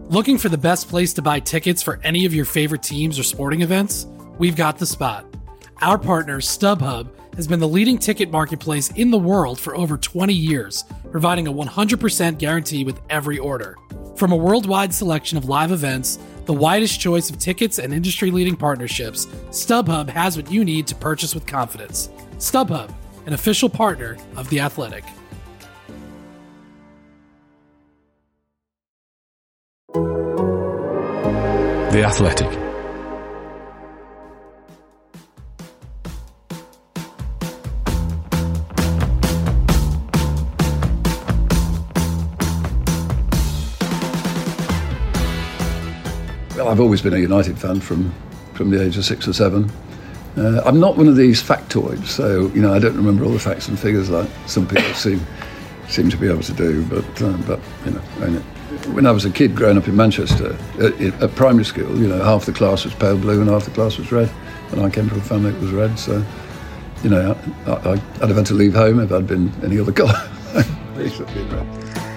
Looking for the best place to buy tickets for any of your favorite teams or sporting events? We've got the spot. Our partner, StubHub, has been the leading ticket marketplace in the world for over 20 years, providing a 100% guarantee with every order. From a worldwide selection of live events, the widest choice of tickets and industry-leading partnerships, StubHub has what you need to purchase with confidence. StubHub, an official partner of The Athletic. The Athletic. Well, I've always been a United fan from the age of 6 or 7. I'm not one of these factoids, so I don't remember all the facts and figures like some people seem to be able to do. But when I was a kid growing up in Manchester at primary school, half the class was pale blue and half the class was red, and I came from a family that was red. So, I'd have had to leave home if I'd been any other colour. It should have been red.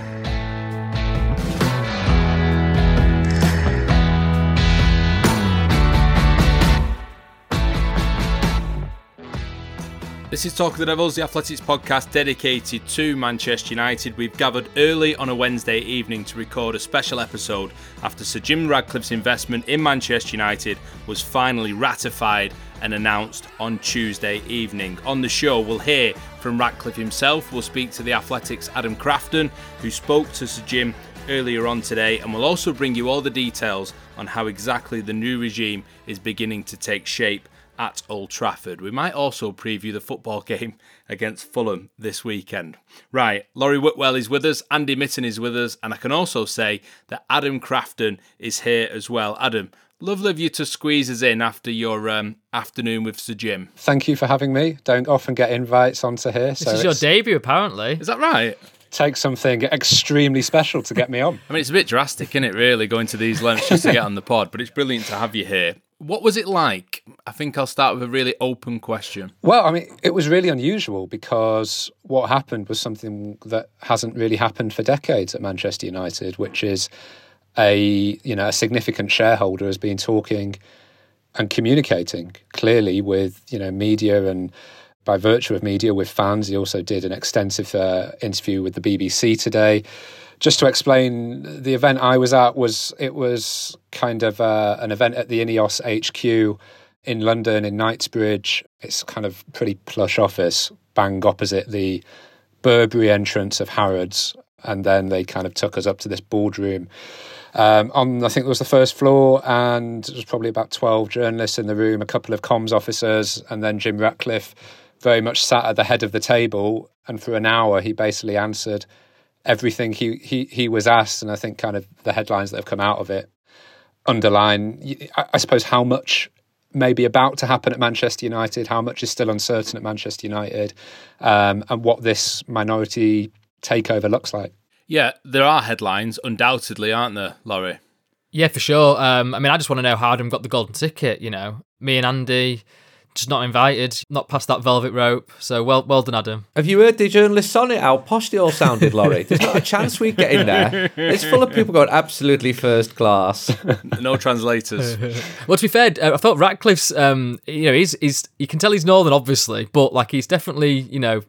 This is Talk of the Devils, the Athletics podcast dedicated to Manchester United. We've gathered early on a Wednesday evening to record a special episode after Sir Jim Ratcliffe's investment in Manchester United was finally ratified and announced on Tuesday evening. On the show, we'll hear from Ratcliffe himself. We'll speak to the Athletics' Adam Crafton, who spoke to Sir Jim earlier on today, and we'll also bring you all the details on how exactly the new regime is beginning to take shape at Old Trafford. We might also preview the football game against Fulham this weekend. Right, Laurie Whitwell is with us, Andy Mitten is with us, and I can also say that Adam Crafton is here as well. Adam, lovely of you to squeeze us in after your afternoon with Sir Jim. Thank you for having me. Don't often get invites onto here. This is your debut, apparently. Is that right? Takes something extremely special to get me on. I mean, it's a bit drastic, isn't it, really, going to these lengths just to get on the pod, but it's brilliant to have you here. What was it like? I think I'll start with a really open question. Well, I mean, it was really unusual because what happened was something that hasn't really happened for decades at Manchester United, which is a significant shareholder has been talking and communicating clearly with, media, and by virtue of media with fans. He also did an extensive interview with the BBC today. Just to explain, the event I was at was kind of an event at the Ineos HQ in London, in Knightsbridge. It's kind of pretty plush office, bang opposite the Burberry entrance of Harrods. And then they kind of took us up to this boardroom I think it was the first floor, and there was probably about 12 journalists in the room, a couple of comms officers, and then Jim Ratcliffe very much sat at the head of the table. And for an hour, he basically answered everything he was asked, and I think kind of the headlines that have come out of it underline, I suppose, how much may be about to happen at Manchester United, how much is still uncertain at Manchester United, and what this minority takeover looks like. Yeah, there are headlines, undoubtedly, aren't there, Laurie? Yeah, for sure. I just want to know how Adam got the golden ticket, Me and Andy, just not invited, not past that velvet rope. So well done, Adam. Have you heard the journalists on it, how posh they all sounded, Laurie? There's not a chance we'd get in there. It's full of people going absolutely first class. No translators. Well, to be fair, I thought Ratcliffe's, he's you can tell he's Northern, obviously, but he's definitely,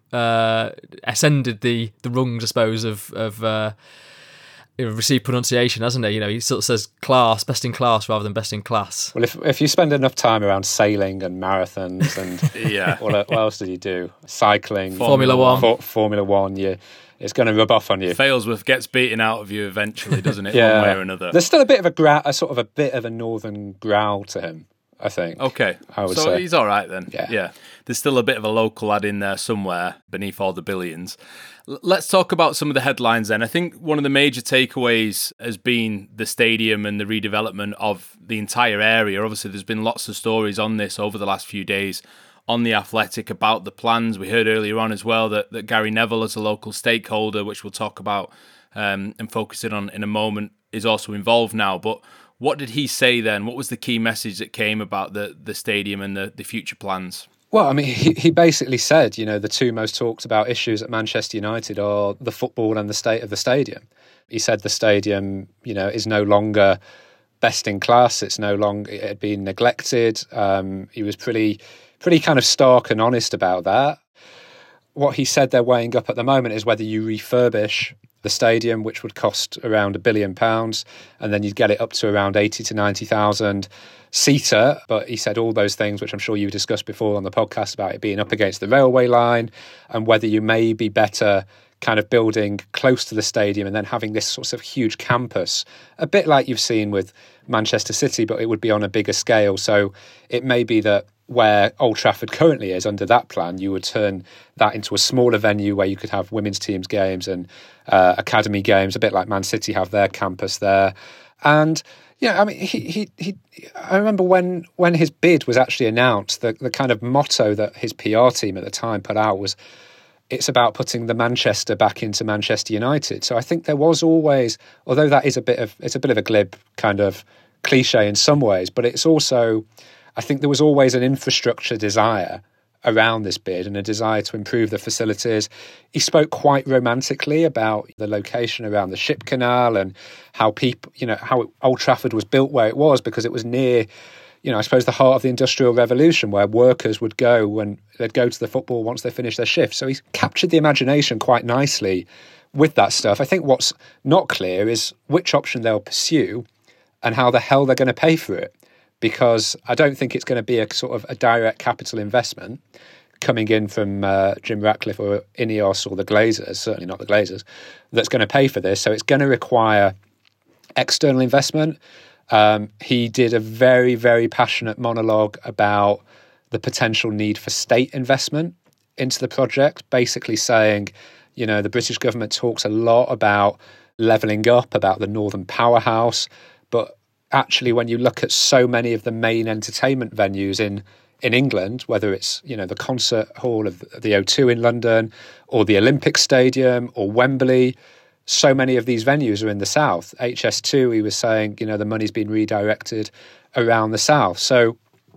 ascended the rungs, I suppose, of received pronunciation, hasn't he? He sort of says class, best in class rather than best in class. Well, if you spend enough time around sailing and marathons and yeah, what else did he do? Cycling, Formula One. It's going to rub off on you. Failsworth gets beaten out of you eventually, doesn't it? Yeah. One way or another. There's still a bit of a northern growl to him, I think. Okay, I would say he's all right then. Yeah. There's still a bit of a local lad in there somewhere beneath all the billions. Let's talk about some of the headlines then. I think one of the major takeaways has been the stadium and the redevelopment of the entire area. Obviously, there's been lots of stories on this over the last few days on The Athletic about the plans. We heard earlier on as well that Gary Neville, as a local stakeholder, which we'll talk about and focus in on in a moment, is also involved now. But what did he say then? What was the key message that came about the stadium and the future plans? Well, I mean, he basically said, the two most talked about issues at Manchester United are the football and the state of the stadium. He said the stadium, is no longer best in class. It had been neglected. He was pretty kind of stark and honest about that. What he said they're weighing up at the moment is whether you refurbish the stadium, which would cost around £1 billion, and then you'd get it up to around 80 to 90,000 seater. But he said all those things, which I'm sure you discussed before on the podcast, about it being up against the railway line, and whether you may be better kind of building close to the stadium and then having this sort of huge campus, a bit like you've seen with Manchester City, but it would be on a bigger scale. So it may be that where Old Trafford currently is under that plan, you would turn that into a smaller venue where you could have women's teams games and academy games, a bit like Man City have their campus there. And I mean, I remember when his bid was actually announced, the kind of motto that his PR team at the time put out was, it's about putting the Manchester back into Manchester United. So I think there was always, although that is a bit of a glib kind of cliche in some ways, but it's also, I think there was always an infrastructure desire around this bid and a desire to improve the facilities. He spoke quite romantically about the location around the Ship Canal and how how Old Trafford was built where it was because it was near, I suppose, the heart of the Industrial Revolution, where workers would go when they'd go to the football once they finished their shift. So he's captured the imagination quite nicely with that stuff. I think what's not clear is which option they'll pursue and how the hell they're going to pay for it. Because I don't think it's going to be a sort of a direct capital investment coming in from Jim Ratcliffe or Ineos or the Glazers, certainly not the Glazers, that's going to pay for this. So it's going to require external investment. He did a very, very passionate monologue about the potential need for state investment into the project, basically saying, the British government talks a lot about levelling up, about the Northern Powerhouse, but actually when you look at so many of the main entertainment venues in England, whether it's, the concert hall of the O2 in London or the Olympic Stadium or Wembley, so many of these venues are in the south. HS2, he was saying, the money's been redirected around the south. So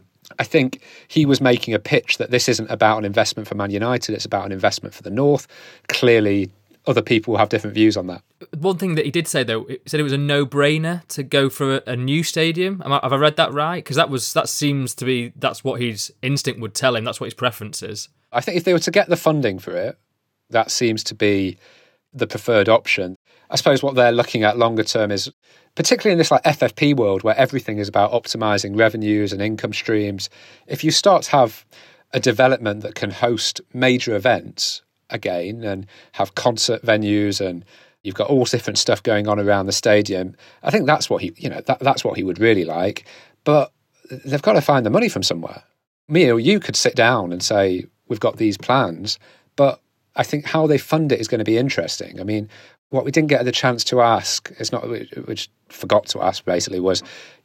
I think he was making a pitch that this isn't about an investment for Man United, it's about an investment for the north. Clearly, other people will have different views on that. One thing that he did say, though, he said it was a no-brainer to go for a new stadium. Have I read that right? Because that seems to be, that's what his instinct would tell him, that's what his preference is. I think if they were to get the funding for it, that seems to be the preferred option. I suppose what they're looking at longer term is, particularly in this like FFP world where everything is about optimising revenues and income streams, if you start to have a development that can host major events again and have concert venues and you've got all different stuff going on around the stadium, I think that's what he, that's what he would really like. But they've got to find the money from somewhere. Me or you could sit down and say, we've got these plans, but I think how they fund it is going to be interesting. I mean, what we didn't get the chance to ask, which forgot to ask basically, was,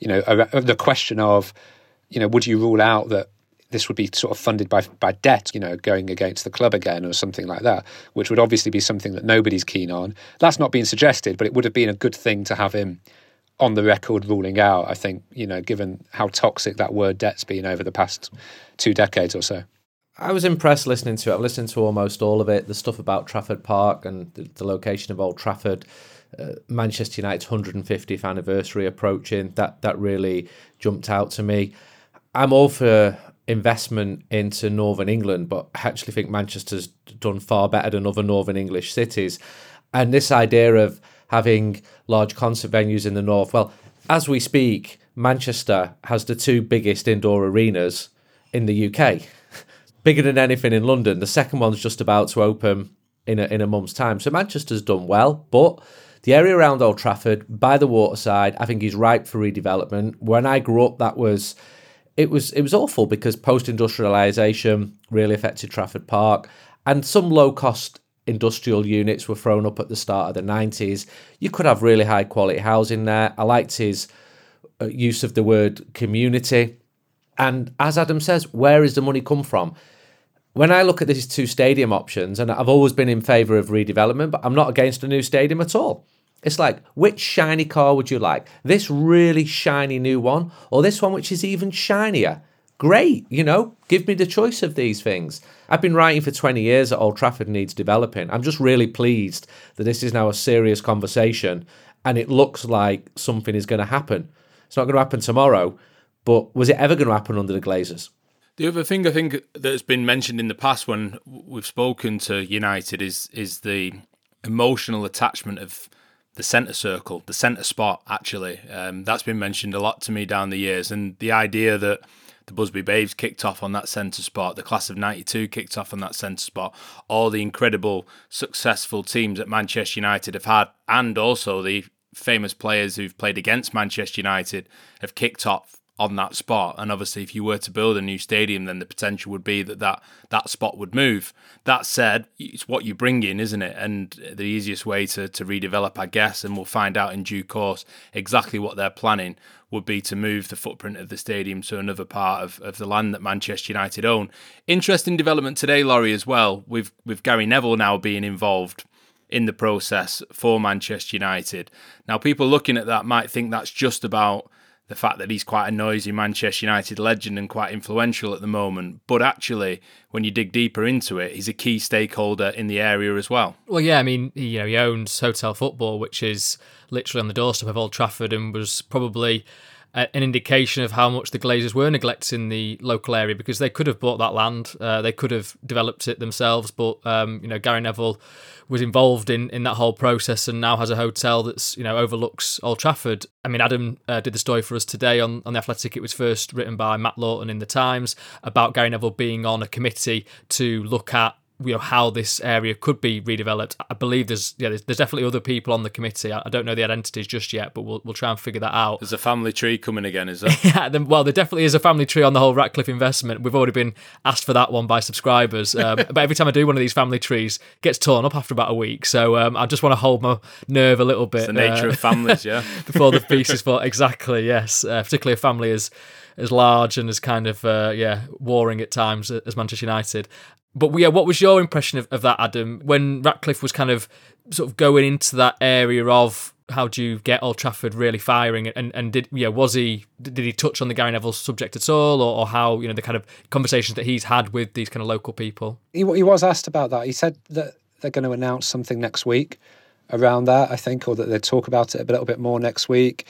the question of, would you rule out that this would be sort of funded by debt, going against the club again or something like that, which would obviously be something that nobody's keen on. That's not being suggested, but it would have been a good thing to have him on the record ruling out, I think, given how toxic that word debt's been over the past 2 decades or so. I was impressed listening to it. I've listened to almost all of it. The stuff about Trafford Park and the location of Old Trafford, Manchester United's 150th anniversary approaching, that really jumped out to me. I'm all for investment into Northern England, but I actually think Manchester's done far better than other Northern English cities. And this idea of having large concert venues in the north, well, as we speak, Manchester has the 2 biggest indoor arenas in the UK. Bigger than anything in London. The second one's just about to open in a month's time. So Manchester's done well, but the area around Old Trafford, by the waterside, I think is ripe for redevelopment. When I grew up, it was awful because post-industrialisation really affected Trafford Park, and some low-cost industrial units were thrown up at the start of the 90s. You could have really high-quality housing there. I liked his use of the word community. And as Adam says, where is the money come from? When I look at these 2 stadium options, and I've always been in favour of redevelopment, but I'm not against a new stadium at all. It's like, which shiny car would you like? This really shiny new one, or this one which is even shinier? great, give me the choice of these things. I've been writing for 20 years that Old Trafford needs developing. I'm just really pleased that this is now a serious conversation and it looks like something is going to happen. It's not going to happen tomorrow, but was it ever going to happen under the Glazers? The other thing I think that's been mentioned in the past when we've spoken to United is the emotional attachment of the centre circle, the centre spot, actually. That's been mentioned a lot to me down the years, and the idea that the Busby Babes kicked off on that centre spot, the class of 92 kicked off on that centre spot, all the incredible successful teams that Manchester United have had, and also the famous players who've played against Manchester United have kicked off on that spot. And obviously if you were to build a new stadium, then the potential would be that spot would move. That said, it's what you bring in, isn't it? And the easiest way to redevelop, I guess, and we'll find out in due course exactly what they're planning, would be to move the footprint of the stadium to another part of the land that Manchester United own. Interesting development today, Laurie, as well, with Gary Neville now being involved in the process for Manchester United. Now, people looking at that might think that's just about the fact that he's quite a noisy Manchester United legend and quite influential at the moment. But actually, when you dig deeper into it, he's a key stakeholder in the area as well. Well, yeah, I mean, he owns Hotel Football, which is literally on the doorstep of Old Trafford, and was probably an indication of how much the Glazers were neglecting the local area, because they could have bought that land, they could have developed it themselves, but Gary Neville was involved in that whole process and now has a hotel that's overlooks Old Trafford. I mean, Adam did the story for us today on The Athletic. It was first written by Matt Lawton in The Times about Gary Neville being on a committee to look at how this area could be redeveloped. I believe there's definitely other people on the committee. I don't know the identities just yet, but we'll try and figure that out. There's a family tree coming again, is there? Yeah, well, there definitely is a family tree on the whole Ratcliffe investment. We've already been asked for that one by subscribers. But every time I do one of these family trees, it gets torn up after about a week. So I just want to hold my nerve a little bit. It's the nature of families, yeah. Before the pieces fall. Exactly, yes. Particularly a family as large and as kind of warring at times as Manchester United. But what was your impression of that, Adam, when Ratcliffe was kind of sort of going into that area of how do you get Old Trafford really firing, and did he touch on the Gary Neville subject at all, or how the kind of conversations that he's had with these kind of local people? He was asked about that. He said that they're going to announce something next week around that, I think, or that they'll talk about it a little bit more next week.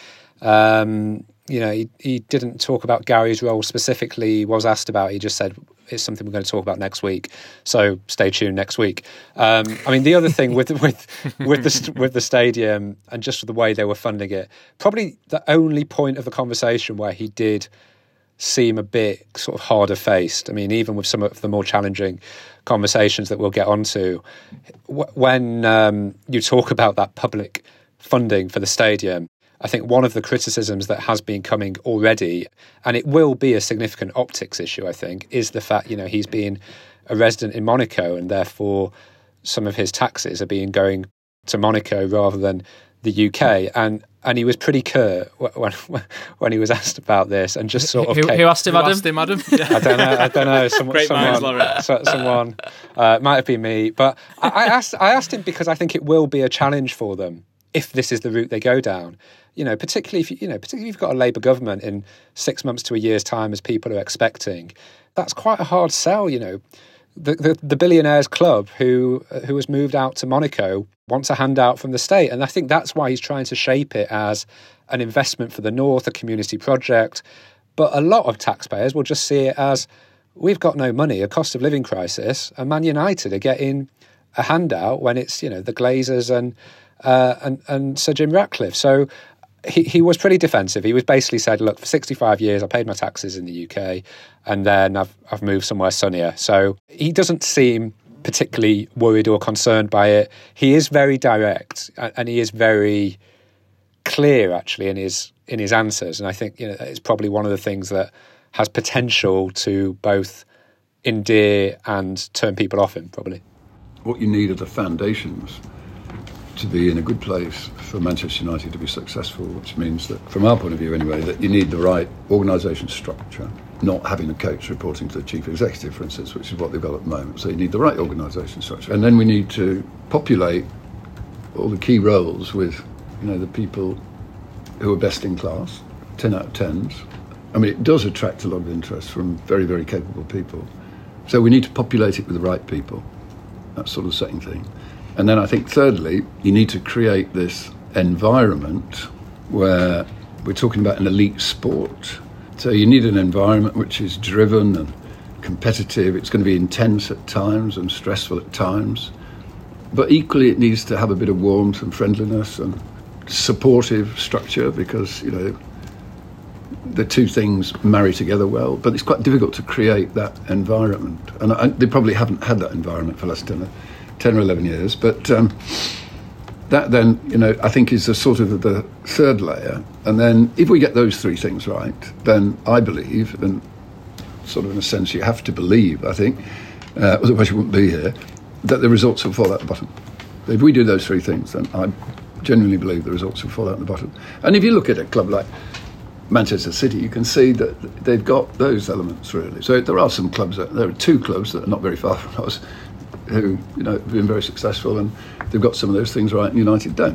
He didn't talk about Gary's role specifically. He was asked about it. He just said it's something we're going to talk about next week. So stay tuned next week. I mean, the other thing with the stadium and just the way they were funding it, probably the only point of the conversation where he did seem a bit sort of harder faced. I mean, even with some of the more challenging conversations that we'll get onto, when you talk about that public funding for the stadium, I think one of the criticisms that has been coming already, and it will be a significant optics issue, I think, is the fact, he's been a resident in Monaco and therefore some of his taxes are going to Monaco rather than the UK. And he was pretty curt when he was asked about this, and just sort of... Who asked him, Adam? Yeah. I don't know. Someone might have been me. But I asked him because I think it will be a challenge for them if this is the route they go down. Particularly if you've got a Labour government in 6 months to a year's time, as people are expecting, that's quite a hard sell. The billionaires club who has moved out to Monaco wants a handout from the state, and I think that's why he's trying to shape it as an investment for the north, a community project. But a lot of taxpayers will just see it as, we've got no money, a cost of living crisis, and Man United are getting a handout when it's the Glazers and Sir Jim Ratcliffe. So he was pretty defensive. He was basically said, look, for 65 years I paid my taxes in the UK, and then I've moved somewhere sunnier. So he doesn't seem particularly worried or concerned by it. He is very direct, and he is very clear actually in his answers, and I think it's probably one of the things that has potential to both endear and turn people off him, probably. What you need are the foundations to be in a good place for Manchester United to be successful, which means that, from our point of view anyway, that you need the right organisation structure, not having a coach reporting to the chief executive, for instance, which is what they've got at the moment. So you need the right organisation structure. And then we need to populate all the key roles with, the people who are best in class, 10 out of 10s, I mean, it does attract a lot of interest from very, very capable people. So we need to populate it with the right people. That's sort of the second thing. And then I think thirdly, you need to create this environment where we're talking about an elite sport. So you need an environment which is driven and competitive. It's going to be intense at times and stressful at times. But equally, it needs to have a bit of warmth and friendliness and supportive structure, because, you know, the two things marry together well. But it's quite difficult to create that environment. And they probably haven't had that environment for the last 10 or 11 years. But that then, you know, I think is the sort of the third layer. And then if we get those three things right, then I believe, and sort of in a sense you have to believe, I think, otherwise you wouldn't be here, that the results will fall out the bottom. If we do those three things, then I genuinely believe the results will fall out the bottom. And if you look at a club like Manchester City, you can see that they've got those elements, really. So there are some clubs, there are two clubs that are not very far from us who, you know, have been very successful, and they've got some of those things right, and United don't.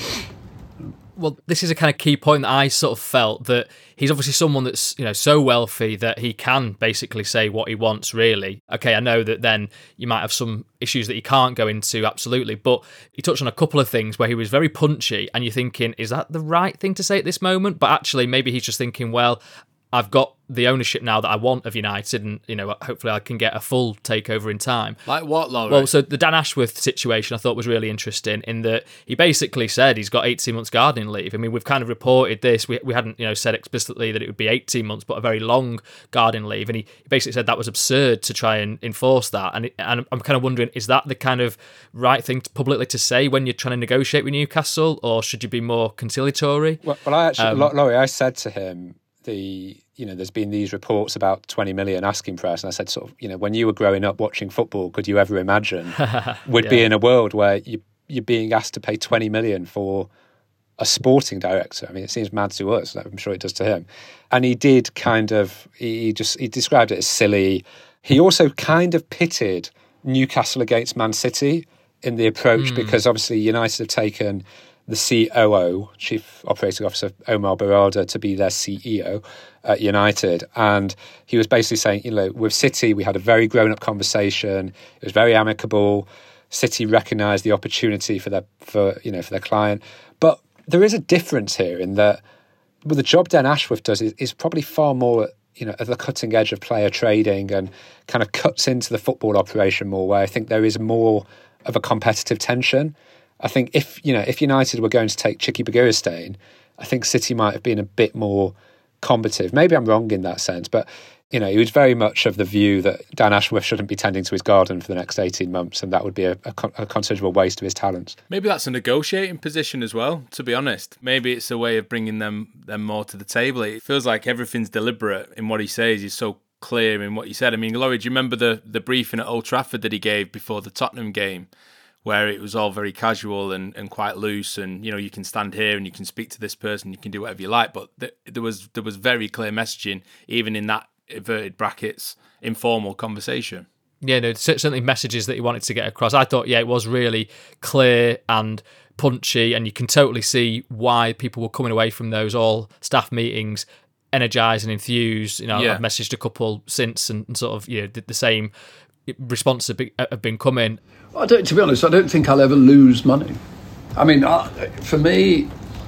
Well, this is a kind of key point that I sort of felt, that he's obviously someone that's, you know, so wealthy that he can basically say what he wants, really. Okay, I know that then you might have some issues that he can't go into, absolutely, but he touched on a couple of things where he was very punchy, and you're thinking, is that the right thing to say at this moment? But actually, maybe he's just thinking, well, I've got the ownership now that I want of United, and, you know, hopefully I can get a full takeover in time. Like what, Laurie? Well, so the Dan Ashworth situation I thought was really interesting, in that he basically said he's got 18 months gardening leave. I mean, we've kind of reported this. We hadn't, you know, said explicitly that it would be 18 months, but a very long gardening leave. And he basically said that was absurd to try and enforce that. And I'm kind of wondering, is that the kind of right thing publicly to say when you're trying to negotiate with Newcastle, or should you be more conciliatory? Well, I actually, Laurie, I said to him, there's been these reports about 20 million asking price, and I said, sort of, you know, when you were growing up watching football, could you ever imagine we'd be in a world where you're being asked to pay 20 million for a sporting director? I mean, it seems mad to us. I'm sure it does to him. And he did kind of, he described it as silly. He also kind of pitted Newcastle against Man City in the approach, because obviously United have taken the COO, Chief Operating Officer, Omar Barada, to be their CEO at United. And he was basically saying, you know, with City, we had a very grown-up conversation. It was very amicable. City recognised the opportunity for their client. But there is a difference here in that, well, the job Dan Ashworth does is probably far more, you know, at the cutting edge of player trading, and kind of cuts into the football operation more, where I think there is more of a competitive tension. I think if United were going to take Chicky Begiristain, I think City might have been a bit more combative. Maybe I'm wrong in that sense, but, you know, he was very much of the view that Dan Ashworth shouldn't be tending to his garden for the next 18 months, and that would be a considerable waste of his talents. Maybe that's a negotiating position as well, to be honest. Maybe it's a way of bringing them more to the table. It feels like everything's deliberate in what he says. He's so clear in what he said. I mean, Laurie, do you remember the briefing at Old Trafford that he gave before the Tottenham game, where it was all very casual and quite loose, and, you know, you can stand here and you can speak to this person, you can do whatever you like, but there was very clear messaging, even in that inverted brackets informal conversation. Yeah, no, certainly messages that he wanted to get across. I thought, yeah, it was really clear and punchy, and you can totally see why people were coming away from those all staff meetings energised and enthused. You know, yeah. I've messaged a couple since, and sort of, you know, the same responses have been coming. To be honest, I don't think I'll ever lose money. I mean, for me,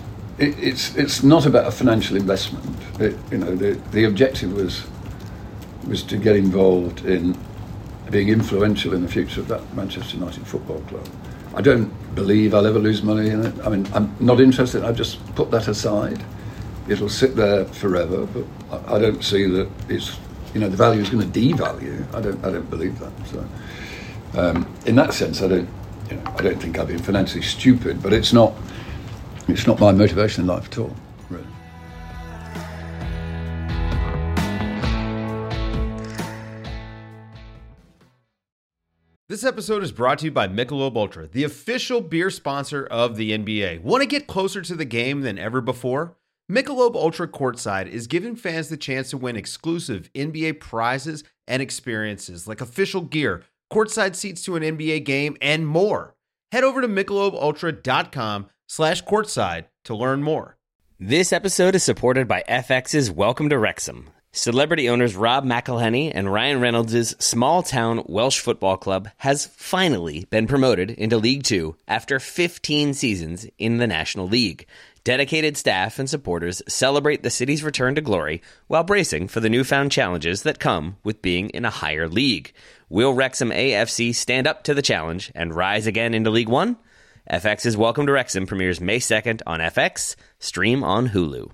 it's not about a financial investment. The objective was to get involved in being influential in the future of that Manchester United Football Club. I don't believe I'll ever lose money in it. I mean, I'm not interested. I've just put that aside. It'll sit there forever, but I don't see that it's, you know, the value is going to devalue. I don't believe that. So, in that sense, I don't think I've been financially stupid, but it's not my motivation in life at all, really. This episode is brought to you by Michelob Ultra, the official beer sponsor of the NBA. Want to get closer to the game than ever before? Michelob Ultra Courtside is giving fans the chance to win exclusive NBA prizes and experiences like official gear, courtside seats to an NBA game, and more. Head over to MichelobUltra.com/courtside to learn more. This episode is supported by FX's Welcome to Wrexham. Celebrity owners Rob McElhenney and Ryan Reynolds' small-town Welsh football club has finally been promoted into League Two after 15 seasons in the National League. Dedicated staff and supporters celebrate the city's return to glory while bracing for the newfound challenges that come with being in a higher league. Will Wrexham AFC stand up to the challenge and rise again into League One? FX's Welcome to Wrexham premieres May 2nd on FX, stream on Hulu.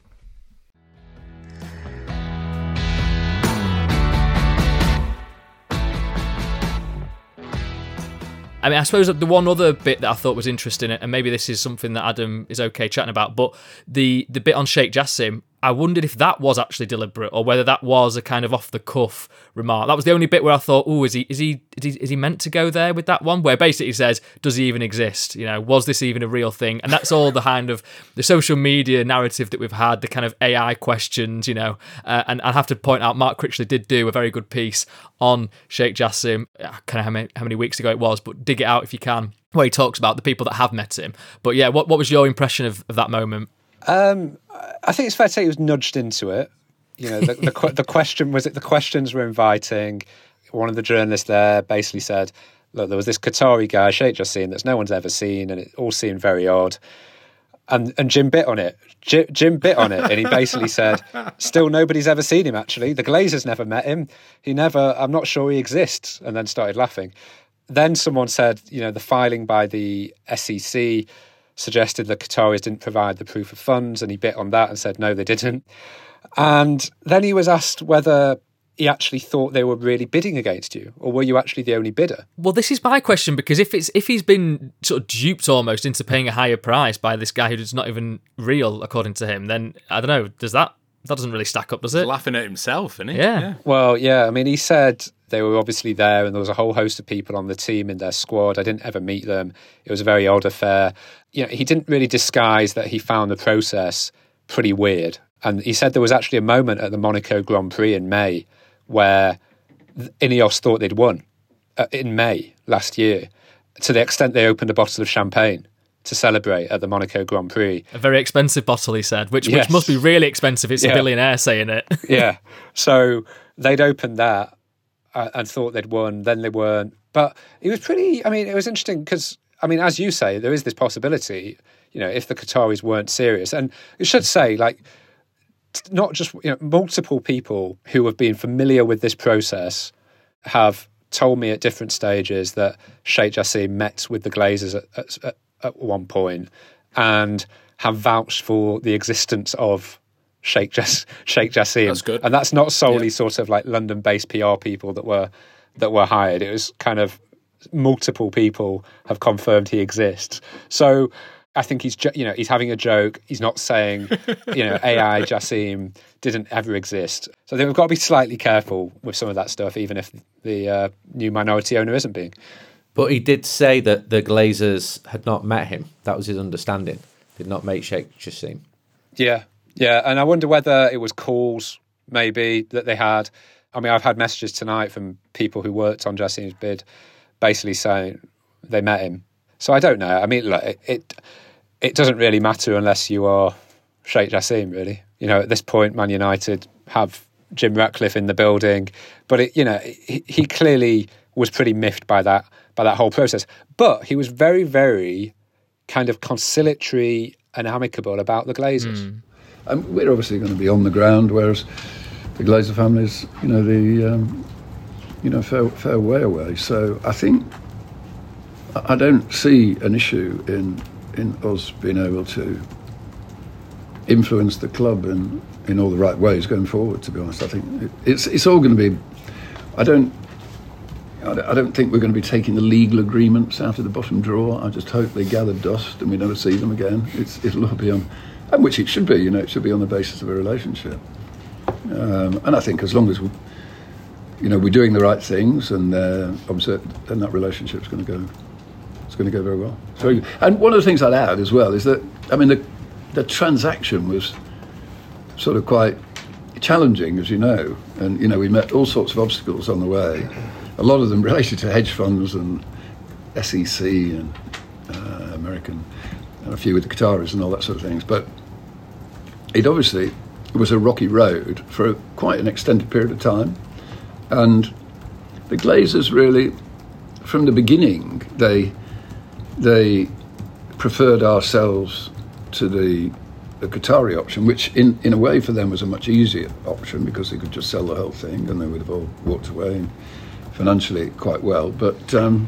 I mean, I suppose the one other bit that I thought was interesting, and maybe this is something that Adam is okay chatting about, but the bit on Sheikh Jassim, I wondered if that was actually deliberate or whether that was a kind of off the cuff remark. That was the only bit where I thought, oh, is he meant to go there with that one? Where basically he says, does he even exist? You know, was this even a real thing? And that's all the kind of the social media narrative that we've had, the kind of AI questions, you know. And I have to point out, Mark Critchley did do a very good piece on Sheikh Jassim. I can't know how many weeks ago it was, but dig it out if you can, where he talks about the people that have met him. But yeah, what was your impression of that moment? I think it's fair to say he was nudged into it. You know, the question was, the questions were inviting. One of the journalists there basically said, look, there was this Qatari guy, Sheikh Jassim, that no one's ever seen, and it all seemed very odd. And Jim bit on it. Jim bit on it, and he basically said, still nobody's ever seen him, actually. The Glazers never met him. I'm not sure he exists, and then started laughing. Then someone said, you know, the filing by the SEC suggested the Qataris didn't provide the proof of funds, and he bit on that and said, no, they didn't. And then he was asked whether he actually thought they were really bidding against you, or were you actually the only bidder? Well, this is my question, because if he's been sort of duped almost into paying a higher price by this guy who's not even real, according to him, then I don't know, that doesn't really stack up, does it? He's laughing at himself, isn't he? Yeah. Well, yeah, I mean, he said they were obviously there and there was a whole host of people on the team in their squad. I didn't ever meet them. It was a very odd affair. You know, he didn't really disguise that he found the process pretty weird. And he said there was actually a moment at the Monaco Grand Prix in May where Ineos thought they'd won in May last year, to the extent they opened a bottle of champagne to celebrate at the Monaco Grand Prix. A very expensive bottle, he said, which must be really expensive. It's a billionaire saying it. Yeah. So they'd opened that and thought they'd won, then they weren't. But it was it was interesting because, I mean, as you say, there is this possibility, you know, if the Qataris weren't serious. And you should say, like, not just, you know, multiple people who have been familiar with this process have told me at different stages that Sheikh Jassim met with the Glazers at one point and have vouched for the existence of Sheikh Jassim. That's good. And that's not solely sort of like London-based PR people that were hired. It was kind of multiple people have confirmed he exists. So I think he's having a joke. He's not saying, you know, AI Jassim didn't ever exist. So I think we've got to be slightly careful with some of that stuff, even if the new minority owner isn't being. But he did say that the Glazers had not met him. That was his understanding. Did not meet Sheikh Jassim. Yeah. Yeah, and I wonder whether it was calls, maybe, that they had. I mean, I've had messages tonight from people who worked on Jassim's bid basically saying they met him. So I don't know. I mean, look, it doesn't really matter unless you are Sheikh Jassim, really. You know, at this point, Man United have Jim Ratcliffe in the building. But, he clearly was pretty miffed by that whole process. But he was very, very kind of conciliatory and amicable about the Glazers. We're obviously going to be on the ground, whereas the Glazer family's, fair way away. So I think I don't see an issue in us being able to influence the club in all the right ways going forward. To be honest, I think it's all going to be. I don't think we're going to be taking the legal agreements out of the bottom drawer. I just hope they gather dust and we never see them again. It'll all be on. And which it should be, it should be on the basis of a relationship. And I think as long as we're doing the right things, and then that relationship's going to go. It's going to go very well. So, and one of the things I'd add as well is that the transaction was sort of quite challenging, as you know, and we met all sorts of obstacles on the way. A lot of them related to hedge funds and SEC and American. And a few with the Qataris and all that sort of things. But it obviously was a rocky road for quite an extended period of time. And the Glazers really, from the beginning, they preferred ourselves to the Qatari option, which in a way for them was a much easier option because they could just sell the whole thing and they would have all walked away financially quite well. But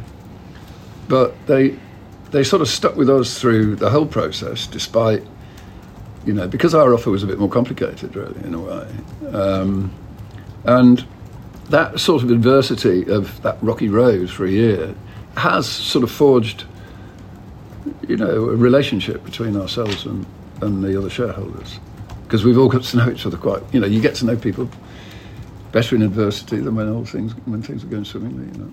they sort of stuck with us through the whole process, despite, because our offer was a bit more complicated, really, in a way. And that sort of adversity of that rocky road for a year has sort of forged, a relationship between ourselves and the other shareholders, because we've all got to know each other quite. You get to know people better in adversity than when things are going swimmingly.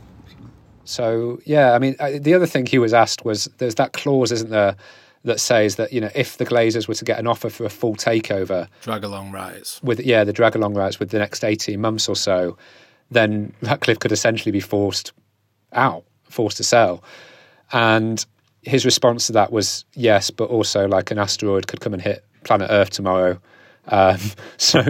So yeah, I mean, the other thing he was asked was, there's that clause, isn't there, that says that if the Glazers were to get an offer for a full takeover, drag along rights the drag along rights with the next 18 months or so, then Ratcliffe could essentially be forced to sell. And his response to that was yes, but also like an asteroid could come and hit planet Earth tomorrow. So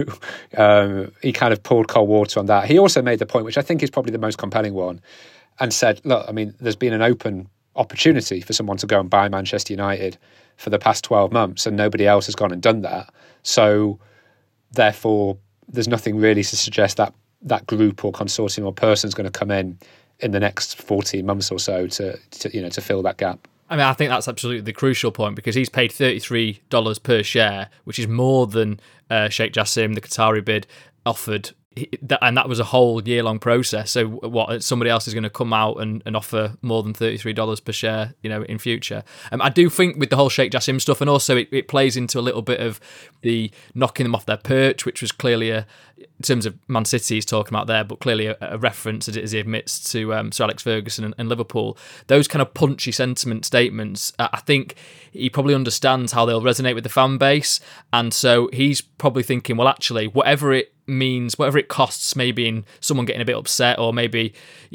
he kind of poured cold water on that. He also made the point, which I think is probably the most compelling one, and said, look, I mean, there's been an open opportunity for someone to go and buy Manchester United for the past 12 months and nobody else has gone and done that. So therefore, there's nothing really to suggest that that group or consortium or person is going to come in the next 14 months or so to fill that gap. I mean, I think that's absolutely the crucial point, because he's paid $33 per share, which is more than Sheikh Jassim, the Qatari bid, offered. And that was a whole year-long process. So what, somebody else is going to come out and offer more than $33 per share, in future? I do think with the whole Sheikh Jassim stuff, and also it plays into a little bit of the knocking them off their perch, which was clearly in terms of Man City he's talking about there, but clearly a reference, as he admits, to Sir Alex Ferguson and Liverpool. Those kind of punchy sentiment statements, I think he probably understands how they'll resonate with the fan base. And so he's probably thinking, well, actually, whatever it means, whatever it costs, maybe in someone getting a bit upset, or maybe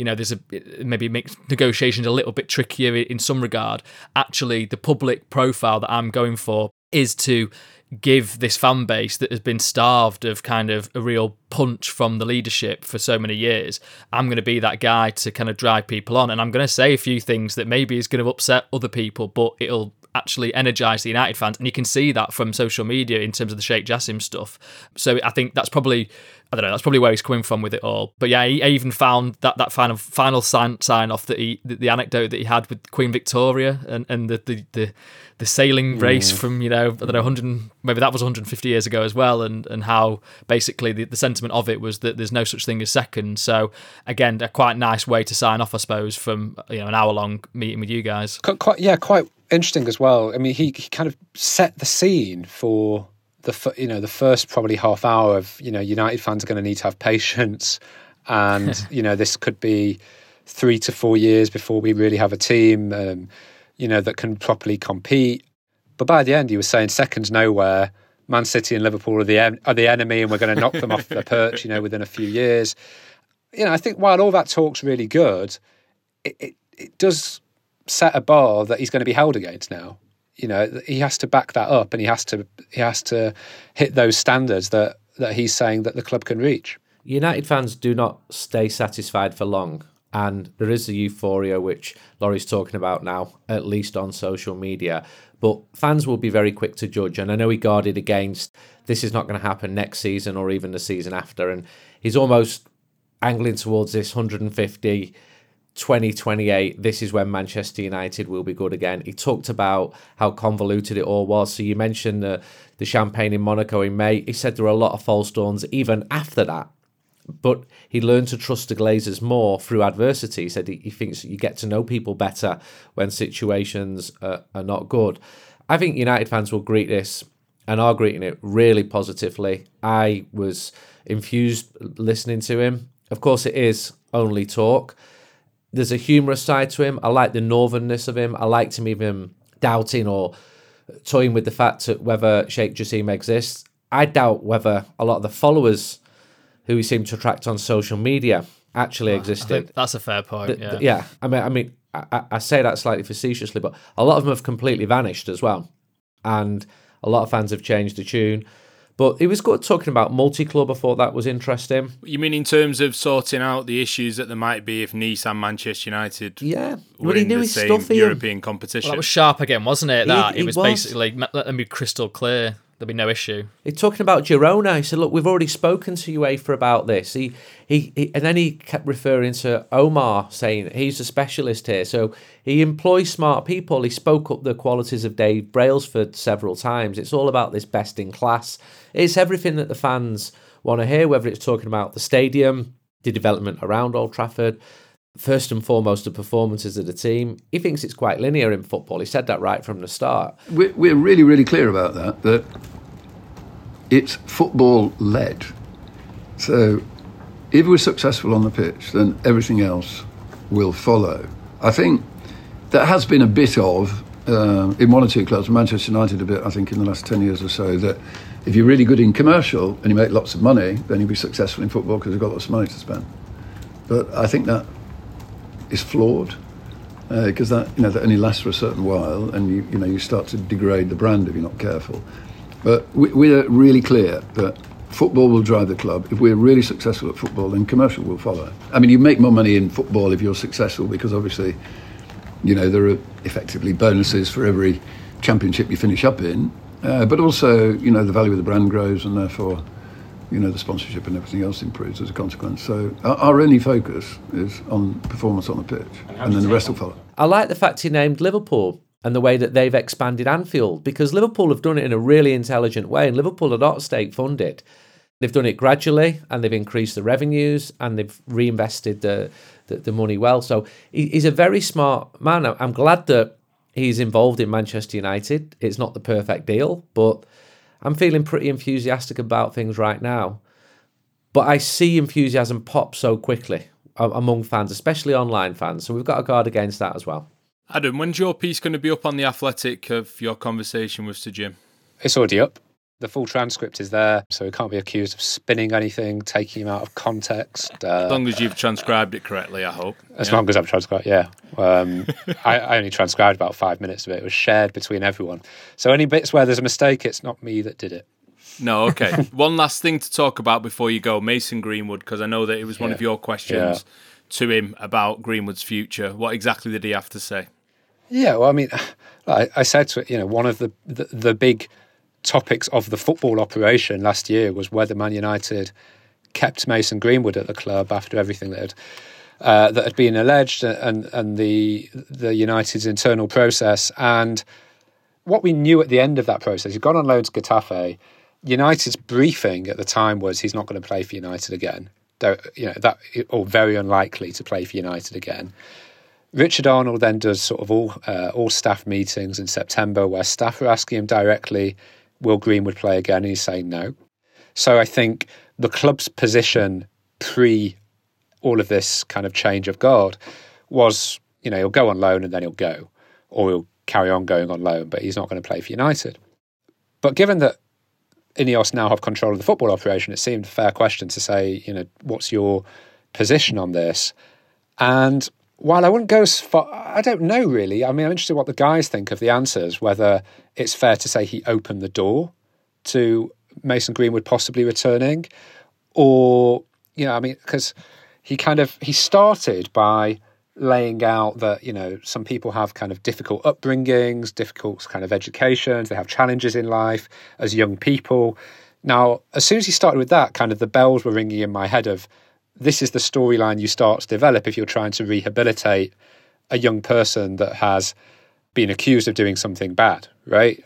maybe makes negotiations a little bit trickier in some regard. Actually, the public profile that I'm going for is to give this fan base that has been starved of kind of a real punch from the leadership for so many years. I'm going to be that guy to kind of drive people on, and I'm going to say a few things that maybe is going to upset other people, but it'll actually energise the United fans. And you can see that from social media in terms of the Sheikh Jassim stuff. So I think that's probably, that's probably where he's coming from with it all. But yeah, he even found that final sign off that the anecdote that he had with Queen Victoria and the sailing race from, 100, maybe that was 150 years ago as well, and how basically the sentiment of it was that there's no such thing as second. So again, a quite nice way to sign off, I suppose, from an hour-long meeting with you guys. Quite interesting as well. I mean, he kind of set the scene for the first probably half hour of, United fans are going to need to have patience, and this could be 3 to 4 years before we really have a team that can properly compete. But by the end, he was saying seconds nowhere. Man City and Liverpool are the enemy, and we're going to knock them off their perch, within a few years. I think while all that talk's really good, it does set a bar that he's going to be held against now. He has to back that up, and he has to hit those standards that he's saying that the club can reach. United fans do not stay satisfied for long, and there is the euphoria which Laurie's talking about now, at least on social media. But fans will be very quick to judge, and I know he guarded against this is not going to happen next season or even the season after, and he's almost angling towards this 150. 2028, this is when Manchester United will be good again. He talked about how convoluted it all was. So you mentioned the champagne in Monaco in May. He said there were a lot of false dawns even after that. But he learned to trust the Glazers more through adversity. He said he thinks you get to know people better when situations are not good. I think United fans will greet this, and are greeting it really positively. I was infused listening to him. Of course, it is only talk. There's a humorous side to him. I like the northernness of him. I liked him even doubting or toying with the fact that whether Sheikh Jassim exists. I doubt whether a lot of the followers who he seemed to attract on social media actually existed. I think that's a fair point. I mean, I say that slightly facetiously, but a lot of them have completely vanished as well. And A lot of fans have changed the tune. But it was good talking about multi-club. I thought that was interesting. You mean in terms of sorting out the issues that there might be if Nice and Manchester United were in the same European competition? Well, that was sharp again, wasn't it? It was basically, let them be crystal clear. There'll be no issue. He's talking about Girona. He said, look, we've already spoken to UEFA about this. He and then he kept referring to Omar, saying he's a specialist here. So he employs smart people. He spoke up the qualities of Dave Brailsford several times. It's all about this best in class. It's everything that the fans want to hear, whether it's talking about the stadium, the development around Old Trafford, first and foremost, the performances of the team. He thinks it's quite linear in football. He said that right from the start. We're really, really clear about that it's football-led. So if we're successful on the pitch, then everything else will follow. I think there has been a bit of, in one or two clubs, Manchester United a bit, I think, in the last 10 years or so, that if you're really good in commercial and you make lots of money, then you'll be successful in football because you've got lots of money to spend. But I think that is flawed because that only lasts for a certain while, and you start to degrade the brand if you're not careful. But we're really clear that football will drive the club. If we're really successful at football, then commercial will follow. I mean, you make more money in football if you're successful because obviously, there are effectively bonuses for every championship you finish up in. But also, the value of the brand grows, and therefore, the sponsorship and everything else improves as a consequence. So our only focus is on performance on the pitch, and then the rest will follow. I like the fact he named Liverpool and the way that they've expanded Anfield, because Liverpool have done it in a really intelligent way, and Liverpool are not state funded. They've done it gradually, and they've increased the revenues, and they've reinvested the money well. So he's a very smart man. I'm glad that he's involved in Manchester United. It's not the perfect deal, but I'm feeling pretty enthusiastic about things right now. But I see enthusiasm pop so quickly among fans, especially online fans. So we've got to guard against that as well. Adam, when's your piece going to be up on The Athletic of your conversation with Sir Jim? It's already up. The full transcript is there, so we can't be accused of spinning anything, taking him out of context. As long as you've transcribed it correctly, I hope. As long as I've transcribed, yeah. I only transcribed about 5 minutes of it. It was shared between everyone. So any bits where there's a mistake, it's not me that did it. No, okay. One last thing to talk about before you go. Mason Greenwood, because I know that it was one of your questions to him about Greenwood's future. What exactly did he have to say? Yeah, well, I mean, I said to it, one of the big topics of the football operation last year was whether Man United kept Mason Greenwood at the club after everything that had been alleged and the United's internal process. And what we knew at the end of that process, he'd gone on loan to Getafe. United's briefing at the time was he's not going to play for United again, or very unlikely to play for United again. Richard Arnold then does sort of all staff meetings in September where staff are asking him directly, will Greenwood play again? And he's saying no. So I think the club's position pre all of this kind of change of guard was, he'll go on loan and then he'll go, or he'll carry on going on loan, but he's not going to play for United. But given that Ineos now have control of the football operation, it seemed a fair question to say, what's your position on this? And while I wouldn't go as far, I don't know really. I mean, I'm interested in what the guys think of the answers, whether it's fair to say he opened the door to Mason Greenwood possibly returning, or, because he started by laying out that, some people have kind of difficult upbringings, difficult kind of educations, they have challenges in life as young people. Now, as soon as he started with that, kind of the bells were ringing in my head of, this is the storyline you start to develop if you're trying to rehabilitate a young person that has been accused of doing something bad, right?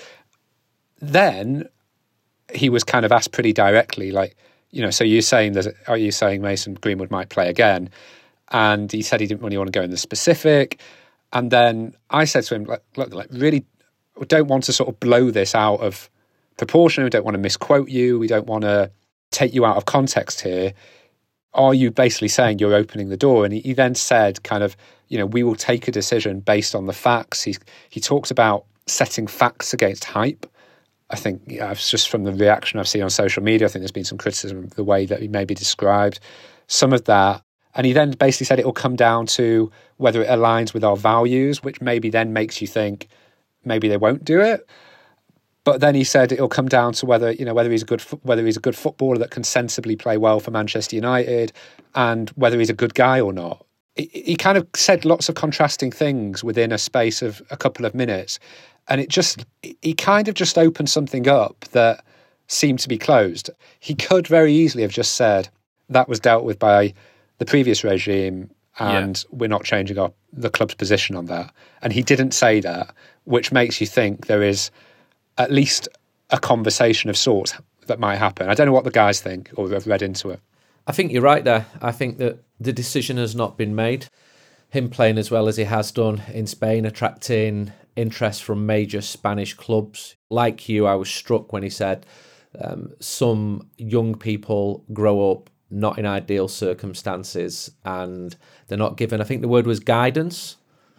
Then he was kind of asked pretty directly, so are you saying Mason Greenwood might play again? And he said he didn't really want to go in the specific. And then I said to him, look, really, we don't want to sort of blow this out of proportion. We don't want to misquote you. We don't want to take you out of context here. Are you basically saying you're opening the door? And he then said kind of, we will take a decision based on the facts. He talks about setting facts against hype. I think just from the reaction I've seen on social media, I think there's been some criticism of the way that he maybe described some of that. And he then basically said it will come down to whether it aligns with our values, which maybe then makes you think maybe they won't do it. But then he said it'll come down to whether he's a good footballer that can sensibly play well for Manchester United, and whether he's a good guy or not. He kind of said lots of contrasting things within a space of a couple of minutes, and he kind of just opened something up that seemed to be closed. He could very easily have just said that was dealt with by the previous regime, and we're not changing the club's position on that. And he didn't say that, which makes you think there is at least a conversation of sorts that might happen. I don't know what the guys think or have read into it. I think you're right there. I think that the decision has not been made. Him playing as well as he has done in Spain, attracting interest from major Spanish clubs. Like you, I was struck when he said some young people grow up not in ideal circumstances and they're not given, I think the word was guidance,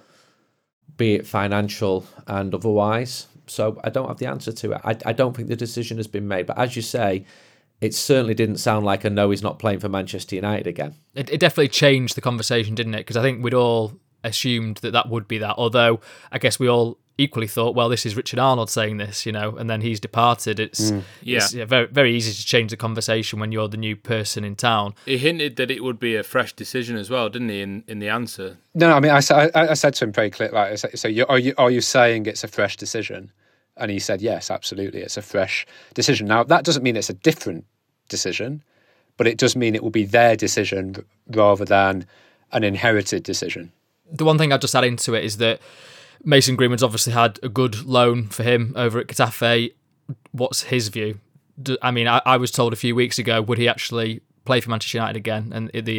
be it financial and otherwise. So I don't have the answer to it. I don't think the decision has been made. But as you say, it certainly didn't sound like a no, he's not playing for Manchester United again. It definitely changed the conversation, didn't it? Because I think we'd all assumed that would be that. Although I guess we all equally thought, well, this is Richard Arnold saying this, and then he's departed. It's very, very easy to change the conversation when you're the new person in town. He hinted that it would be a fresh decision as well, didn't he, in the answer? No, I mean, I said to him very clearly, like, so are you saying it's a fresh decision? And he said, yes, absolutely, it's a fresh decision. Now, that doesn't mean it's a different decision, but it does mean it will be their decision rather than an inherited decision. The one thing I'd just add into it is that Mason Greenwood's obviously had a good loan for him over at Getafe. What's his view? I mean, I was told a few weeks ago, would he actually play for Manchester United again? And the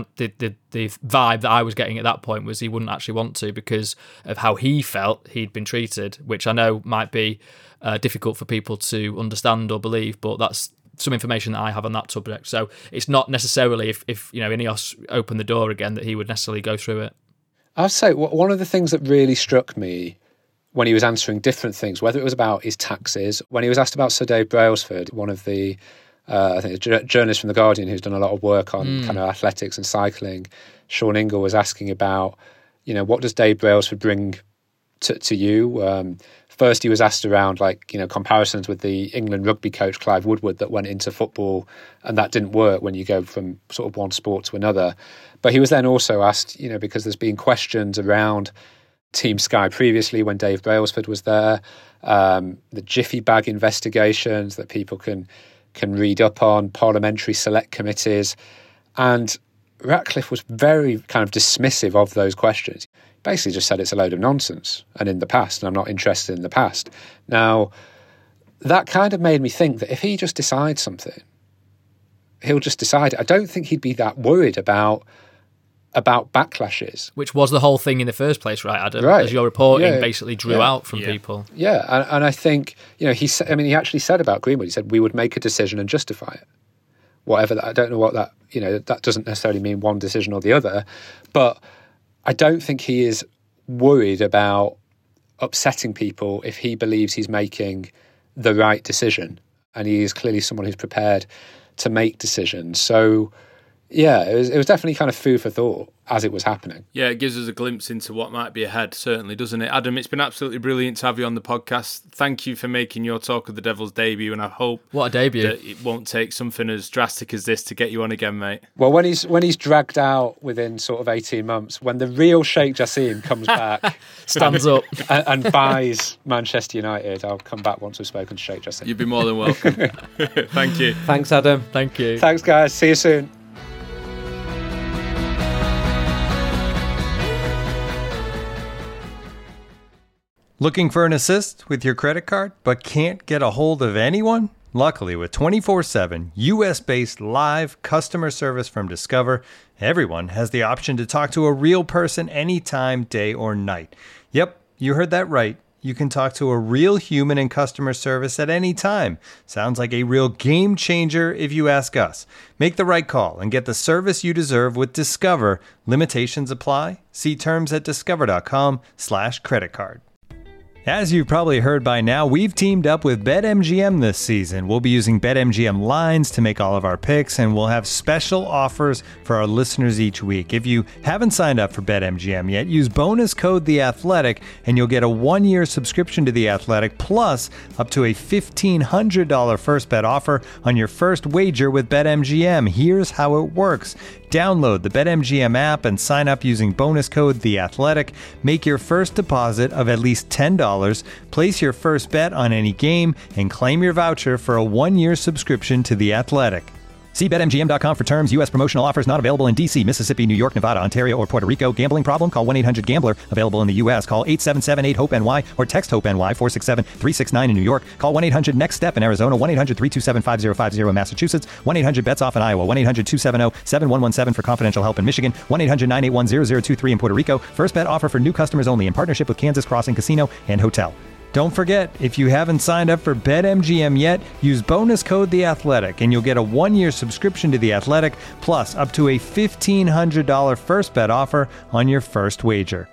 vibe that I was getting at that point was he wouldn't actually want to because of how he felt he'd been treated, which I know might be difficult for people to understand or believe, but that's some information that I have on that subject. So it's not necessarily if Ineos opened the door again that he would necessarily go through it. I'll say one of the things that really struck me when he was answering different things, whether it was about his taxes, when he was asked about Sir Dave Brailsford, one of the I think a journalist from The Guardian who's done a lot of work on kind of athletics and cycling, Sean Ingle was asking about, what does Dave Brailsford bring to you? First, he was asked around comparisons with the England rugby coach Clive Woodward that went into football, and that didn't work when you go from sort of one sport to another. But he was then also asked, because there's been questions around Team Sky previously when Dave Brailsford was there, the Jiffy Bag investigations that people can read up on, parliamentary select committees, and Ratcliffe was very kind of dismissive of those questions. Basically just said it's a load of nonsense and in the past, and I'm not interested in the past. Now, that kind of made me think that if he just decides something, he'll just decide it. I don't think he'd be that worried about backlashes. Which was the whole thing in the first place, right, Adam? Right. As your reporting basically drew out from people. Yeah, and I think, he actually said about Greenwood, he said, we would make a decision and justify it. Whatever that, I don't know what that, that doesn't necessarily mean one decision or the other, but I don't think he is worried about upsetting people if he believes he's making the right decision. And he is clearly someone who's prepared to make decisions. So, yeah, it was definitely kind of food for thought as it was happening. Yeah, it gives us a glimpse into what might be ahead, certainly, doesn't it? Adam, it's been absolutely brilliant to have you on the podcast. Thank you for making your Talk of the Devils debut, and I hope what a debut that it won't take something as drastic as this to get you on again, mate. Well, when he's dragged out within sort of 18 months, when the real Sheikh Jassim comes back, stands up and buys Manchester United, I'll come back once we've spoken to Sheikh Jassim. You'd be more than welcome. Thank you. Thanks, Adam. Thank you. Thanks, guys. See you soon. Looking for an assist with your credit card, but can't get a hold of anyone? Luckily, with 24/7 US-based live customer service from Discover, everyone has the option to talk to a real person anytime, day or night. Yep, you heard that right. You can talk to a real human in customer service at any time. Sounds like a real game changer if you ask us. Make the right call and get the service you deserve with Discover. Limitations apply. See terms at discover.com/creditcard. As you've probably heard by now, we've teamed up with BetMGM this season. We'll be using BetMGM lines to make all of our picks, and we'll have special offers for our listeners each week. If you haven't signed up for BetMGM yet, use bonus code The Athletic, and you'll get a 1-year subscription to The Athletic, plus up to a $1,500 first bet offer on your first wager with BetMGM. Here's how it works. Download the BetMGM app and sign up using bonus code The Athletic. Make your first deposit of at least $10. Place your first bet on any game and claim your voucher for a 1-year subscription to The Athletic. See BetMGM.com for terms. U.S. promotional offers not available in D.C., Mississippi, New York, Nevada, Ontario, or Puerto Rico. Gambling problem? Call 1-800-GAMBLER. Available in the U.S. Call 877-8-HOPE-NY or text HOPE-NY 467-369 in New York. Call 1-800-NEXT-STEP in Arizona. 1-800-327-5050 in Massachusetts. 1-800-BETS-OFF in Iowa. 1-800-270-7117 for confidential help in Michigan. 1-800-981-0023 in Puerto Rico. First bet offer for new customers only in partnership with Kansas Crossing Casino and Hotel. Don't forget, if you haven't signed up for BetMGM yet, use bonus code The Athletic, and you'll get a 1-year subscription to The Athletic, plus up to a $1,500 first bet offer on your first wager.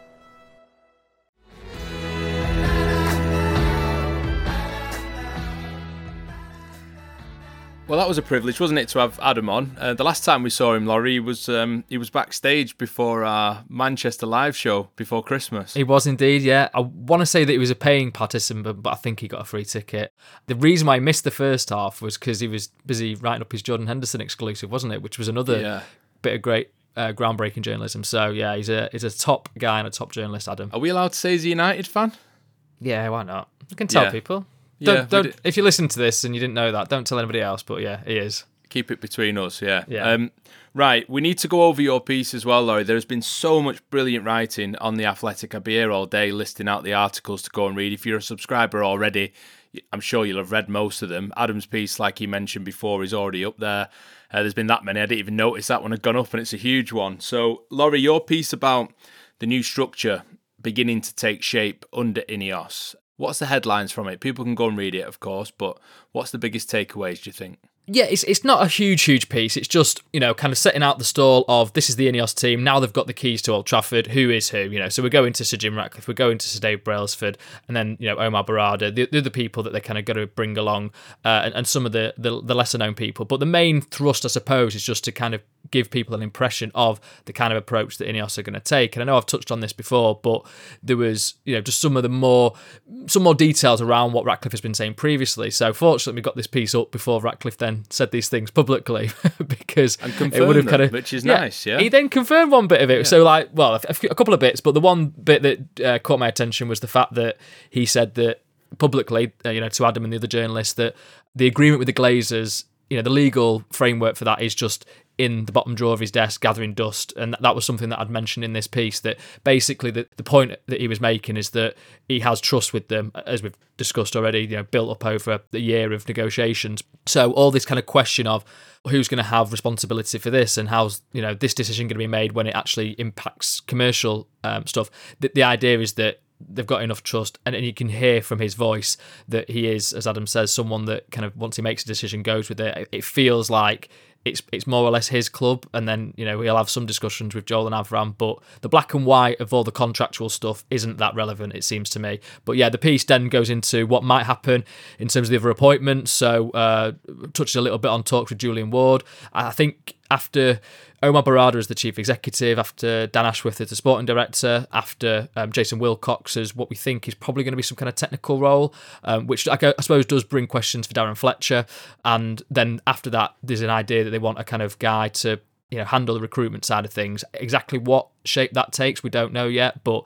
Well, that was a privilege, wasn't it, to have Adam on? The last time we saw him, Laurie, he was backstage before our Manchester live show before Christmas. He was indeed, yeah. I want to say that he was a paying participant, but I think he got a free ticket. The reason why I missed the first half was because he was busy writing up his Jordan Henderson exclusive, wasn't it? Which was another bit of great groundbreaking journalism. So, yeah, he's a top guy and a top journalist, Adam. Are we allowed to say he's a United fan? Yeah, why not? I can tell people. Don't. If you listen to this and you didn't know that, don't tell anybody else. But yeah, he is. Keep it between us. Yeah. Right. We need to go over your piece as well, Laurie. There's been so much brilliant writing on The Athletic. I'll be here all day listing out the articles to go and read. If you're a subscriber already, I'm sure you'll have read most of them. Adam's piece, like he mentioned before, is already up there. There's been that many. I didn't even notice that one had gone up, and it's a huge one. So, Laurie, your piece about the new structure beginning to take shape under Ineos. What's the headlines from it? People can go and read it, of course, but what's the biggest takeaways, do you think? Yeah, it's not a huge piece. It's just, kind of setting out the stall of this is the Ineos team. Now they've got the keys to Old Trafford. Who is who? So we're going to Sir Jim Ratcliffe, we're going to Sir Dave Brailsford, and then, Omar Barada. They're the people that they're kind of going to bring along, and some of the lesser known people. But the main thrust, I suppose, is just to kind of give people an impression of the kind of approach that Ineos are going to take. And I know I've touched on this before, but there was, just some more details around what Ratcliffe has been saying previously. So fortunately, we got this piece up before Ratcliffe then said these things publicly because it would have kind of, which is nice. Yeah, he then confirmed one bit of it. Yeah. So a couple of bits, but the one bit that caught my attention was the fact that he said that publicly, to Adam and the other journalists, that the agreement with the Glazers, the legal framework for that is just in the bottom drawer of his desk gathering dust, and that was something that I'd mentioned in this piece, that basically the point that he was making is that he has trust with them, as we've discussed already, built up over the year of negotiations. So all this kind of question of who's going to have responsibility for this and how's this decision going to be made when it actually impacts commercial stuff, the idea is that they've got enough trust, and you can hear from his voice that he is, as Adam says, someone that kind of, once he makes a decision, goes with it. It feels like it's more or less his club, and then he'll have some discussions with Joel and Avram, but the black and white of all the contractual stuff isn't that relevant, it seems to me. But yeah, the piece then goes into what might happen in terms of the other appointments. So touches a little bit on talks with Julian Ward. I think after Omar Barada as the chief executive, after Dan Ashworth as the sporting director, after Jason Wilcox as what we think is probably going to be some kind of technical role, which I suppose does bring questions for Darren Fletcher. And then after that, there's an idea that they want a kind of guy to handle the recruitment side of things. Exactly what shape that takes, we don't know yet, but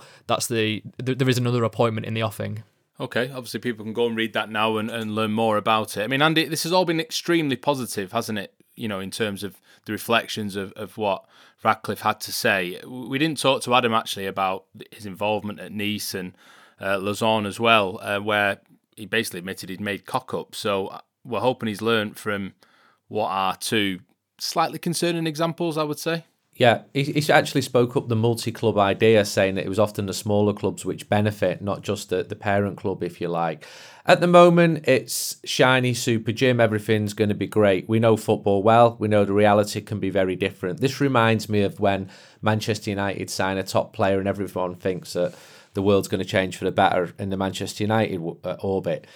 there is another appointment in the offing. Okay, obviously people can go and read that now and learn more about it. I mean, Andy, this has all been extremely positive, hasn't it? In terms of the reflections of what Ratcliffe had to say. We didn't talk to Adam actually about his involvement at Nice and Lausanne as well, where he basically admitted he'd made cock-ups. So we're hoping he's learned from what are two slightly concerning examples, I would say. Yeah, he actually spoke up the multi-club idea, saying that it was often the smaller clubs which benefit, not just the parent club, if you like. At the moment, it's shiny Super Jim. Everything's going to be great. We know football well. We know the reality can be very different. This reminds me of when Manchester United sign a top player and everyone thinks that the world's going to change for the better in the Manchester United orbit.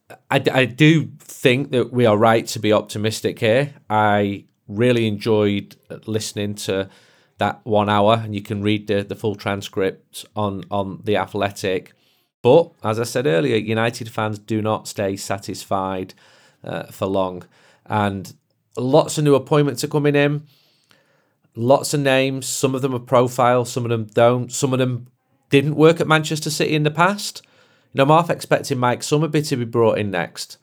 I do think that we are right to be optimistic here. I really enjoyed listening to that 1 hour, and you can read the full transcript on The Athletic. But, as I said earlier, United fans do not stay satisfied for long. And lots of new appointments are coming in, lots of names. Some of them are profile, some of them don't. Some of them didn't work at Manchester City in the past. I'm half expecting Mike Summerby to be brought in next.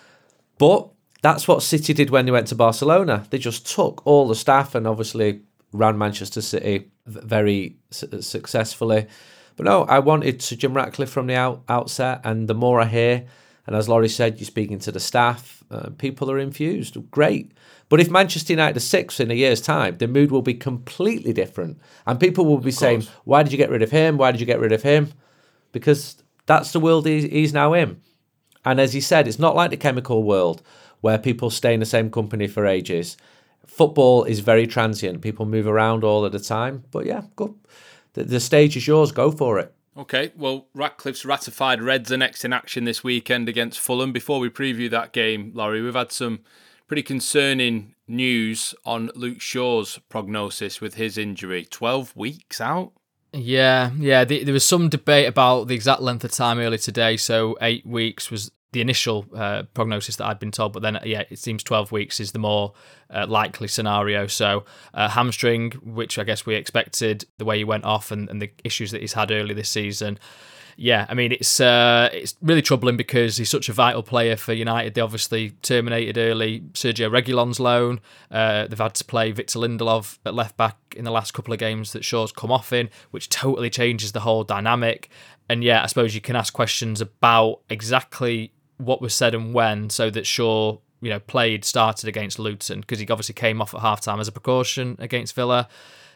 But that's what City did when they went to Barcelona. They just took all the staff and obviously ran Manchester City very successfully. But no, I wanted Sir Jim Ratcliffe from the outset, and the more I hear, and as Laurie said, you're speaking to the staff, people are infused. Great. But if Manchester United are sixth in a year's time, the mood will be completely different. And people will be saying, why did you get rid of him? Why did you get rid of him? Because that's the world he's now in. And as he said, it's not like the chemical world where people stay in the same company for ages. Football is very transient. People move around all of the time. But yeah, go. The stage is yours. Go for it. Okay, well, Ratcliffe's ratified Reds are next in action this weekend against Fulham. Before we preview that game, Laurie, we've had some pretty concerning news on Luke Shaw's prognosis with his injury. 12 weeks out? Yeah. There was some debate about the exact length of time earlier today. So 8 weeks was the initial prognosis that I'd been told, but then it seems 12 weeks is the more likely scenario. So hamstring, which I guess we expected, the way he went off and the issues that he's had earlier this season. Yeah, I mean, it's really troubling because he's such a vital player for United. They obviously terminated early Sergio Reguilon's loan. They've had to play Victor Lindelof at left back in the last couple of games that Shaw's come off in, which totally changes the whole dynamic. And yeah, I suppose you can ask questions about exactly what was said and when, so that Shaw, started against Luton, because he obviously came off at half-time as a precaution against Villa.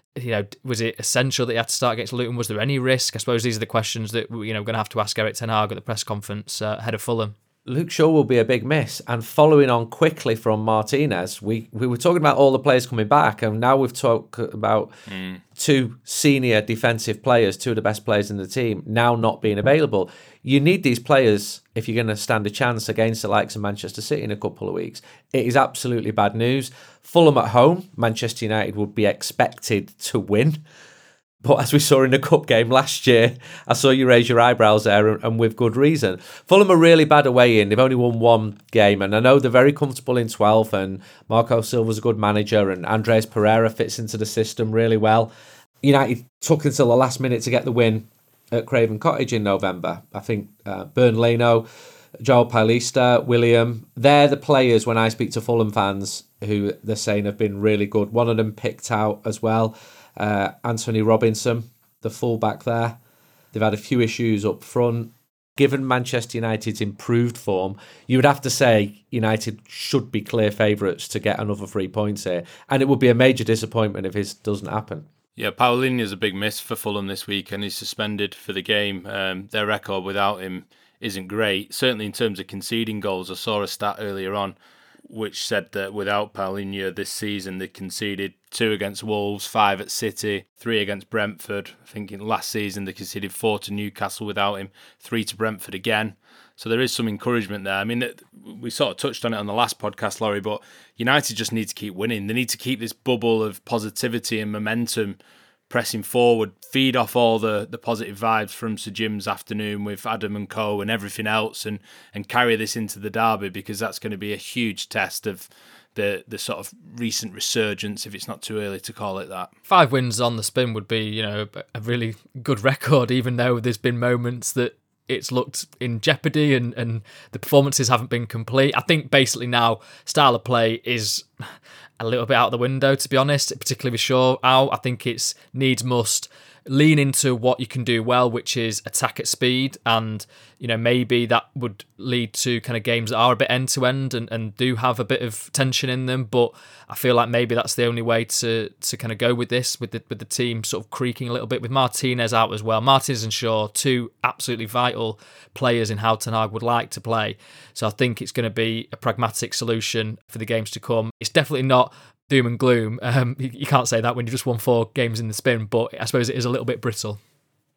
Was it essential that he had to start against Luton? Was there any risk? I suppose these are the questions that we're going to have to ask Erik ten Hag at the press conference ahead of Fulham. Luke Shaw will be a big miss. And following on quickly from Martinez, we were talking about all the players coming back, and now we've talked about two senior defensive players, two of the best players in the team, now not being available. You need these players if you're going to stand a chance against the likes of Manchester City in a couple of weeks. It is absolutely bad news. Fulham at home, Manchester United would be expected to win. But as we saw in the cup game last year, I saw you raise your eyebrows there, and with good reason. Fulham are really bad away in. They've only won one game, and I know they're very comfortable in 12th, and Marco Silva's a good manager, and Andres Pereira fits into the system really well. United took until the last minute to get the win at Craven Cottage in November. I think Bernd Leno, Joel Paulista, William, they're the players when I speak to Fulham fans who they're saying have been really good. One of them picked out as well. Anthony Robinson, the fullback there. They've had a few issues up front. Given Manchester United's improved form, you would have to say United should be clear favourites to get another 3 points here. And it would be a major disappointment if this doesn't happen. Yeah, Paulinho's a big miss for Fulham this week, and he's suspended for the game. Their record without him isn't great. Certainly in terms of conceding goals, I saw a stat earlier on which said that without Paulinho this season, they conceded 2 against Wolves, 5 at City, 3 against Brentford. I think in last season they conceded 4 to Newcastle without him, 3 to Brentford again. So there is some encouragement there. I mean, we sort of touched on it on the last podcast, Laurie, but United just need to keep winning. They need to keep this bubble of positivity and momentum pressing forward, feed off all the positive vibes from Sir Jim's afternoon with Adam and co and everything else, and carry this into the derby, because that's going to be a huge test of the sort of recent resurgence, if it's not too early to call it that. 5 wins on the spin would be, a really good record, even though there's been moments that it's looked in jeopardy and the performances haven't been complete. I think basically now style of play is a little bit out the window, to be honest, particularly with Shaw out. I think it's needs must lean into what you can do well, which is attack at speed, and maybe that would lead to kind of games that are a bit end to end and do have a bit of tension in them. But I feel like maybe that's the only way to kind of go with this, with the team sort of creaking a little bit with Martinez out as well. Martinez and Shaw, two absolutely vital players in how Ten Hag would like to play. So I think it's going to be a pragmatic solution for the games to come. It's definitely not doom and gloom. You can't say that when you've just won 4 games in the spin, but I suppose it is a little bit brittle.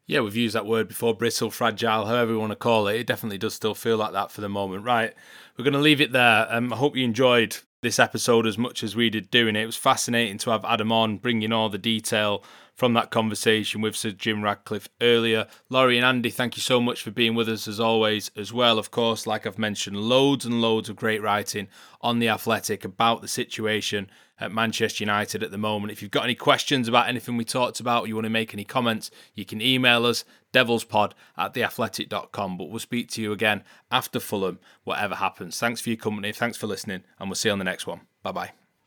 Yeah, we've used that word before, brittle, fragile, however you want to call it. It definitely does still feel like that for the moment. Right, we're going to leave it there. I hope you enjoyed this episode as much as we did doing it. It was fascinating to have Adam on, bringing all the detail from that conversation with Sir Jim Ratcliffe earlier. Laurie and Andy, thank you so much for being with us as always as well. Of course, like I've mentioned, loads and loads of great writing on The Athletic about the situation at Manchester United at the moment. If you've got any questions about anything we talked about, or you want to make any comments, you can email us, devilspod@theathletic.com. But we'll speak to you again after Fulham, whatever happens. Thanks for your company, thanks for listening, and we'll see you on the next one. Bye-bye.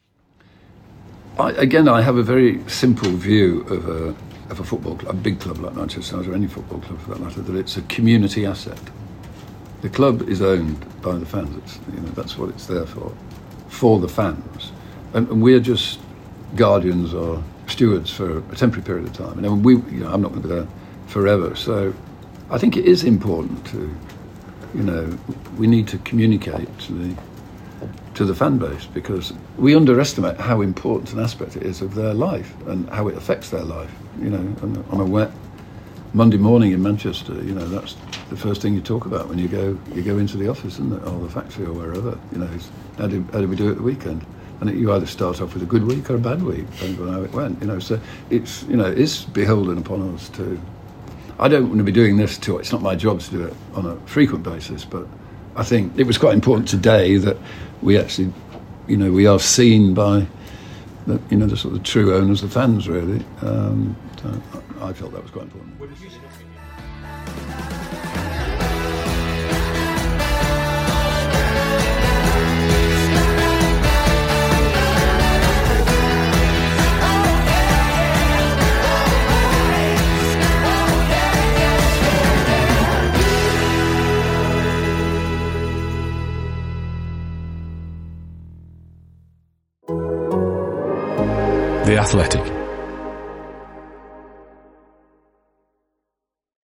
I have a very simple view of a football club, a big club like Manchester United, or any football club for that matter, that it's a community asset. The club is owned by the fans. That's what it's there for the fans. And we're just guardians or stewards for a temporary period of time. And I'm not going to be there forever. So I think it is important to, we need to communicate to the fan base, because we underestimate how important an aspect it is of their life and how it affects their life. On a wet Monday morning in Manchester, that's the first thing you talk about when you go into the office, isn't it, or the factory or wherever. How did we do it at the weekend? And you either start off with a good week or a bad week, depending on how it went. So it's it's beholden upon us to. I don't want to be doing this it's not my job to do it on a frequent basis, but I think it was quite important today that we actually, we are seen by the sort of true owners, the fans, really. So I felt that was quite important. The Athletic.